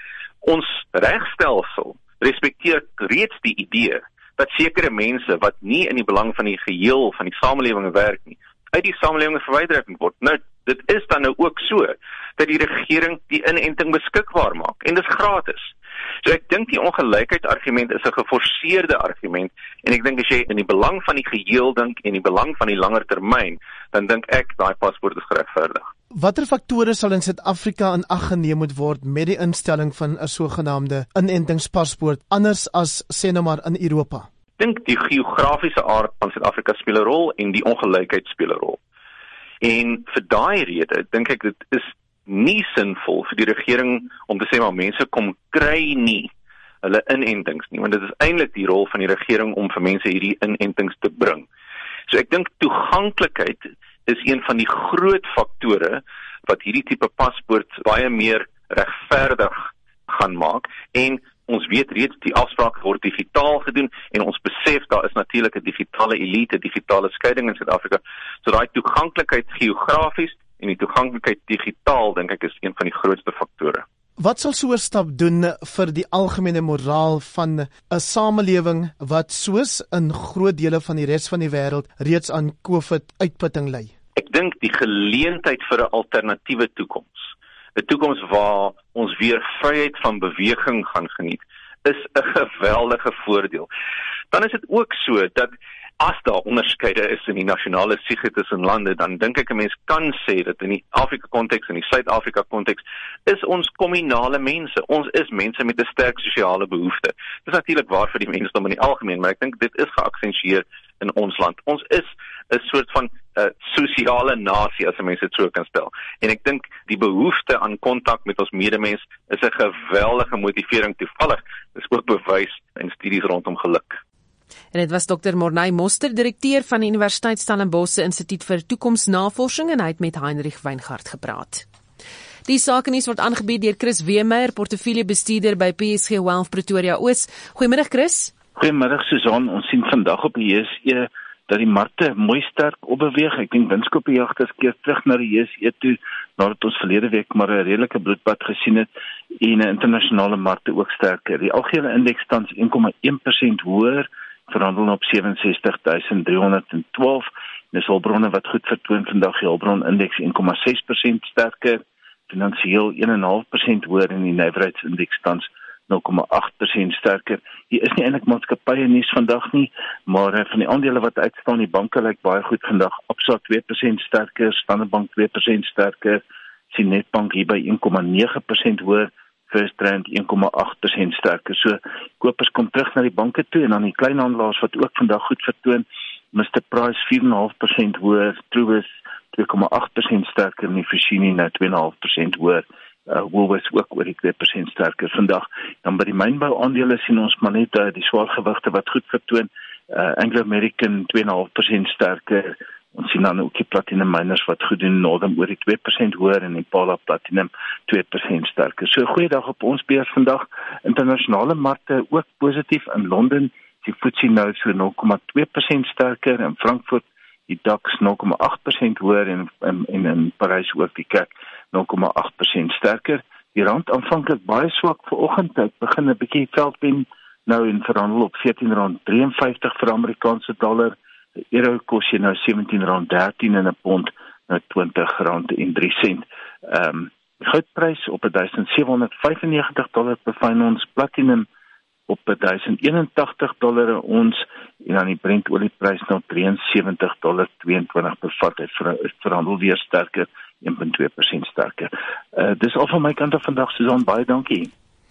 Ons regstelsel respekteer reeds die idee dat sekere mense wat nie in die belang van die geheel van die samelewing werk nie, uit die samelewing verwyder moet word. Nou, dit is dan nou ook so dat die regering die inenting beskikbaar maak en dit is gratis. So ek dink die ongelykheid argument is 'n geforseerde argument en ek dink as jy in die belang van die geheel dink en die belang van die langer termyn, dan dink ek daai paspoort is geregverdig. Watter faktore sal in Suid-Afrika in ag geneem moet word met die instelling van 'n sogenaamde inentingspaspoort anders as sê nou maar in Europa? Ek dink die geografiese aard van Suid-Afrika speel 'n rol en die ongelykheid speel 'n rol. En vir daai rede dink ek dit is nie sinvol vir die regering om te sê maar mense kom kry nie hulle inentings nie, want dit is eintlik die rol van die regering om vir mense hierdie inentings te bring. So ek dink toeganklikheid is een van die groot faktore wat hierdie tipe paspoort baie meer regverdig gaan maak en ons weet reeds die afspraak word digitaal gedoen en ons besef daar is natuurlik 'n digitale elite, digitale skeiding in Suid-Afrika. So daai toeganklikheid geografies en die toeganklikheid digitaal dink ek is een van die grootste faktore. Wat sal so 'n stap doen vir die algemene moraal van 'n samelewing wat soos in groot dele van die res van die wêreld reeds aan COVID-uitputting ly? Ek dink die geleentheid vir 'n alternatiewe toekoms, 'n toekoms waar ons weer vryheid van beweging gaan geniet, is 'n geweldige voordeel. Dan is dit ook so dat as daar onderskeide is in die nasionale siege tussen lande, dan dink ek 'n mens kan sê dat in die Afrika-konteks en die Suid-Afrika-konteks is ons kommunale mense. Ons is mense met 'n sterk sosiale behoefte. Dit is natuurlik waar vir die mensdom in die algemeen, maar ek dink dit is geaksentueer in ons land. Ons is 'n soort van uh, sosiale nasie, as 'n mens dit so kan stel. En ek dink die behoefte aan kontak met ons medemens is 'n geweldige motivering toevallig. Dit is ook bewys in studies rondom geluk. En dit was Dokter Morney Mostert, direkteur van die Universiteit Stellenbosch Instituut vir Toekomsnavorsing en hy het met Heinrich Weingart gepraat. Die sakenuus word aangebied deur Chris Weemeyer, portefeuljebestuurder by P S G Wealth Pretoria Oos. Goeiemiddag Chris. Goeiemiddag Susan, ons sien vandag op die J S E dat die markte mooi sterk opbeweeg. Ek dink winskopjagters keer terug na die J S E toe, nadat ons verlede week maar 'n redelike bloedbad gesien het en 'n internasionale markte ook sterker. Die algehele indeks tans een komma een persent hoër, verhandel op sewe en ses duisend drie honderd en twaalf. Dis hulpbronne wat goed vertoon vandag, die hulpbron indeks een komma ses persent sterker, finansiëel een komma vyf persent hoër en die nywerheidsindeks tans nul komma agt persent sterker. Hier is nie eintlik maatskappye nuus vandag nie, maar uh, van die aandele wat uitstaan, die banke lyk baie goed vandag. Absa twee persent sterker, Standard Bank twee persent sterker, sien Nedbank hier by een komma nege persent hoër, First Rand een komma agt persent sterker. So kopers kom terug na die banke toe en dan die kleinhandelaars wat ook vandag goed vertoon. Mister Price vier komma vyf persent hoër, Truworths twee komma agt persent sterker en die Foschini nou twee komma vyf persent hoër. Uh, Woolworths ook oor die twee persent sterker vandag. Dan by die mynbou aandele sien ons maar net uh, die swaargewigte wat goed vertoon. Uh, Anglo American twee komma vyf persent sterker. Ons sien dan ook die platinum miners wat goed doen, Northam oor die twee persent hoër en Impala Platinum twee persent sterker. So 'n goeie dag op ons beurs vandag. Internasionale markte ook positief in Londen. Die F T S E nou so nul komma twee persent sterker in Frankfurt, die DAX nul komma agt persent hoër en in en in Parys ook die C A C nul komma agt persent sterker. Die rand aanvanklik baie swak vanoggend. Ek begin 'n bietjie veldwen nou en verhandel op veertien rand vyf drie vyf vir Amerikaanse dollar. Die euro kos jy nou sewentien rand dertien en 'n pond nou twintig rand en drie sent. Ehm um, goudprys op duisend sewe honderd vyf en negentig dollar per fyn ons, platinum op duisend eenentagtig dollar per ons en dan die Brent olieprys nou drie en sewentig dollar tweeëntwintig per vat. Hy ver, verhandel weer sterker, een komma twee persent sterker. Uh, dis al van my kant af vandag, Susan, baie dankie.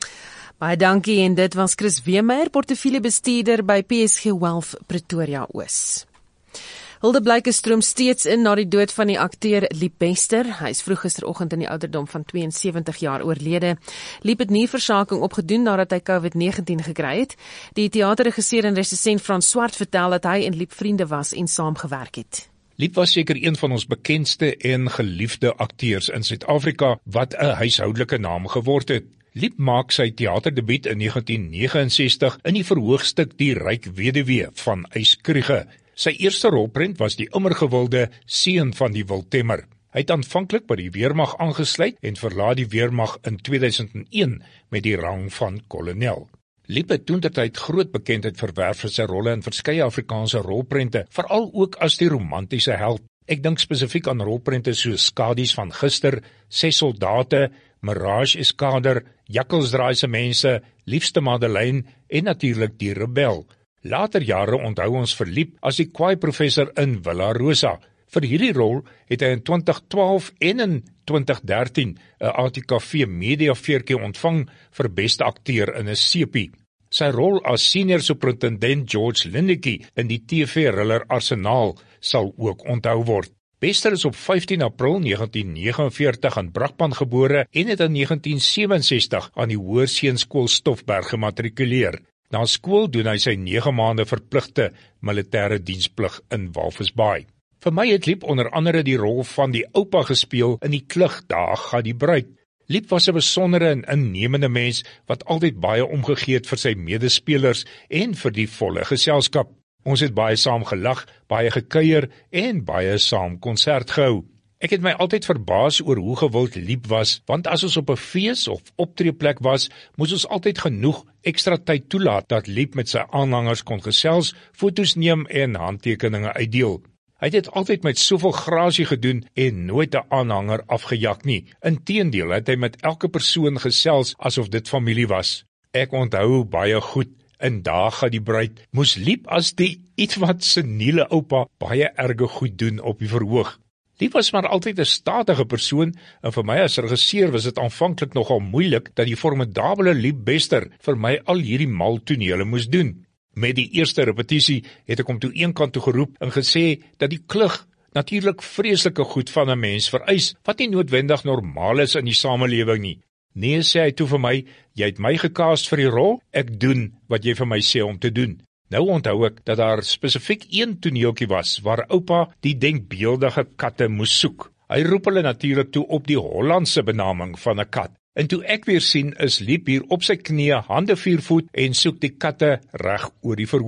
Baie dankie en dit was Chris Weemeyer, portefeuljebestuurder by P S G Wealth Pretoria Oos. Hulde Blyke stroom steeds in na die dood van die akteur Liep Bester. Hy is vroeg gisteroggend in die ouderdom van twee en sewentig jaar oorlede. Liep het nierversaking opgedoen nadat hy COVID negentien gekry het. Die teaterregisseur en resensent Frans Swart vertel dat hy en Liep vriende was en saamgewerk het. Liep was seker een van ons bekendste en geliefde akteurs in Suid-Afrika wat 'n huishoudelike naam geword het. Liep maak sy teaterdebuut in negentien vyf ses in die verhoogstuk Die Ryk Weduwee van Uys Krüger. Sy eerste rolprent was die immergewilde Seun van die Wildtemmer. Hy het aanvanklik by die weermag aangesluit en verlaat die weermag in twee duisend een met die rang van kolonel. Liep het toentertyd groot bekendheid verwerf vir sy rolle in verskeie Afrikaanse rolprente, veral ook as die romantiese held. Ek dink spesifiek aan rolprente soos Skadies van Gister, Ses Soldate, Mirage Eskader, Jakkelsdraai se mense, Liefste Madeleine en natuurlik Die Rebel. Later jare onthou ons vir Liep as die kwaai professor in Villa Rosa. Vir hierdie rol het hy in twintig twaalf en in twintig dertien 'n A T K V Media veertjie ontvang vir beste akteur in 'n sepie. Sy rol as senior superintendent George Lindetjie in die T V-thriller Arsenaal sal ook onthou word. Bester is op vyftien April negentien negenenveertig in Brakpan gebore en het in negentien sewensestig aan die Hoërseunskool Stoffberg gematrikuleer. Na skool doen hy sy nege maande verpligte militêre diensplig in Walvisbaai. Vir my het Liep onder andere die rol van die oupa gespeel in Die Klug, Daar gaan die bruid. Liep was 'n besondere en innemende mens wat altyd baie omgegee het vir sy medespelers en vir die volle geselskap. Ons het baie saam gelag, baie gekuier en baie saam konsert gehou. Ek het my altyd verbaas oor hoe gewild Liep was, want as ons op 'n fees of optreeplek was, moes ons altyd genoeg ekstra tyd toelaat dat Liep met sy aanhangers kon gesels, foto's neem en handtekeninge uitdeel. Hy het dit altyd met soveel grasie gedoen en nooit 'n aanhanger afgejak nie. Inteendeel het hy met elke persoon gesels asof dit familie was. Ek onthou baie goed, in Daar gaan die bruid, moes Liep as die ietwat seniele oupa baie erge goed doen op die verhoog. Liep was maar altyd 'n statige persoon en vir my as regisseur was dit aanvanklik nogal moeilik dat die formidabele Liep Bester vir my al hierdie mal tonele moes doen. Met die eerste repetisie het ek hom toe eenkant toe geroep en gesê dat die klug natuurlik vreeslike goed van 'n mens vereis, wat nie noodwendig normaal is in die samelewing nie. Nee, sê hy toe vir my, jy het my gekaas vir die rol, ek doen wat jy vir my sê om te doen. Nou onthou ek dat daar spesifiek een toneeltjie was, waar oupa die denkbeeldige katte moes soek. Hy roep hulle natuurlik toe op die Hollandse benaming van 'n kat. En toe ek weer sien, is Liep hier op sy knieë, hande viervoet en soek die katte reg oor die verhoog.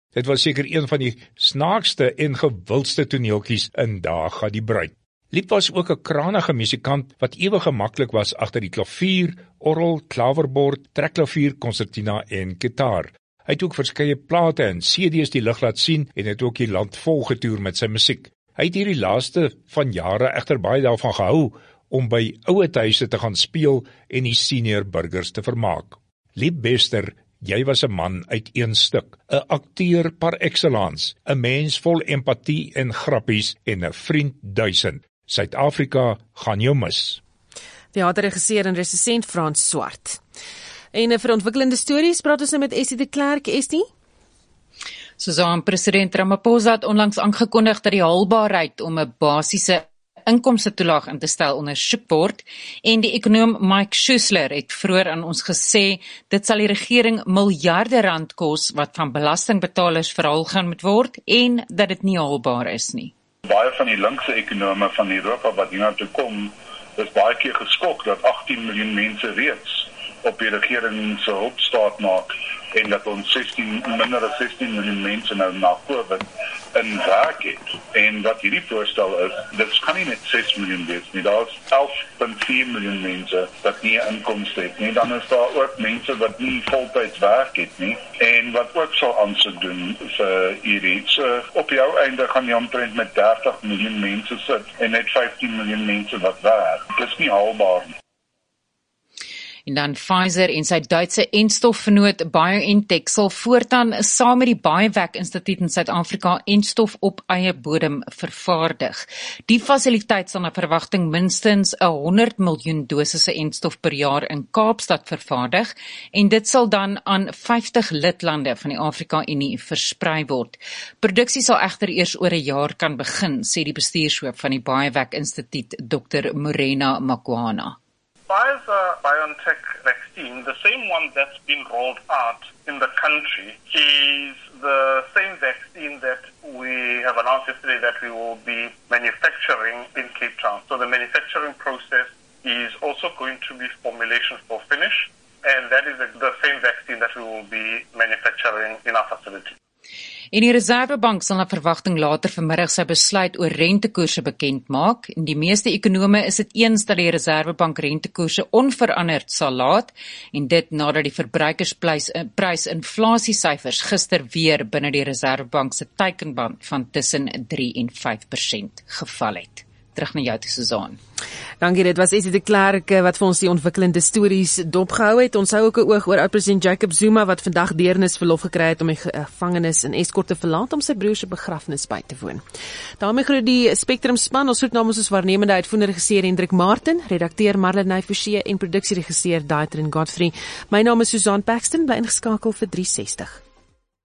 Dit was seker een van die snaakste en gewildste toneeltjies in Daar gaan die bruid. Liep was ook 'n kranige musikant wat ewe gemaklik was agter die klavier, orgel, klaverbord, trekklavier, konsertina en gitaar. Hy het ook verskeie plate en C D's die lig laat sien en het ook die land vol getoer met sy musiek. Hy het hierdie laaste van jare egter baie daarvan gehou om by ouer huise te gaan speel en die senior burgers te vermaak. Liep Bester, jy was 'n man uit een stuk, 'n akteur par excellence, 'n mens vol empatie en grappies en 'n vriend duisend. Suid-Afrika gaan jou mis. Theaterregisseur en resensent Frans Swart. En vir ontwikkelende stories praat ons nou met Estie de Klerk. Estie? Susan, president Ramaphosa het onlangs aangekondig dat die haalbaarheid om 'n basiese inkomste toelaag in te stel ondersoek word en die ekonoom Mike Schuessler het vroeër aan ons gesê dit sal die regering miljarde rand kos wat van belastingbetalers verhaal gaan moet word en dat dit nie haalbaar is nie. Baie van die linkse ekonome van Europa wat hiernatoe kom, is baie keer geskok dat agttien miljoen mense reeds op die regering se hulp staat maak en dat ons sestien minder as sestien miljoen mense nou na COVID in werk het. En wat hierdie voorstel is, dit kan nie net ses miljoen wees nie. Daar's elf komma vier miljoen mense wat nie 'n inkomste het nie. Dan is daar ook mense wat nie voltyds werk het nie en wat ook sal aansoek doen vir hierdie. So op jou einde gaan jy omtrent met dertig miljoen mense sit en net vyftien miljoen mense wat werk. Dit is nie haalbaar nie. En dan Pfizer en sy Duitse enstofvennoot BioNTech sal voortaan saam met die BioVac Instituut in Suid-Afrika enstof op eie bodem vervaardig. Die fasiliteit sal na verwagting minstens honderd miljoen dosisse enstof per jaar in Kaapstad vervaardig en dit sal dan aan vyftig lidlande van die Afrika-Unie versprei word. Produksie sal egter eers oor 'n jaar kan begin, sê die bestuurshoof van die BioVac Instituut, Dokter Morena Makwana. Pfizer BioNTech vaccine, the same one that's been rolled out in the country, is the same vaccine that we have announced yesterday that we will be manufacturing in Cape Town. So the manufacturing process is also going to be formulation for finish, and that is the same vaccine that we will be manufacturing in our facility. En die Reserwebank sal na verwagting later vanmiddag sy besluit oor rentekoerse bekend maak. En die meeste ekonome is dit eens dat die Reserwebank rentekoerse onveranderd sal laat en dit nadat die verbruikersprysinflasiesyfers gister weer binne die Reserwebank se teikenband van tussen drie en vyf persent geval het. Terug na jou toe, Susan. Dankie, dit was Estie de Klerk wat vir ons die ontwikkelende stories dopgehou het. Ons hou ook 'n oog oor oud-president Jacob Zuma wat vandag deernis verlof gekry het om die gevangenis in Escort te verlaat om sy broer se begrafnis by te woon. daarmee groet die Spectrum span. Ons groet namens ons waarnemende uitvoerende regisseur Hendrik Martin, redakteur Marlenae Forsie en produksieregisseur Daitrin Godfrey. My naam is Susan Paxton, bly ingeskakel vir drie sestig.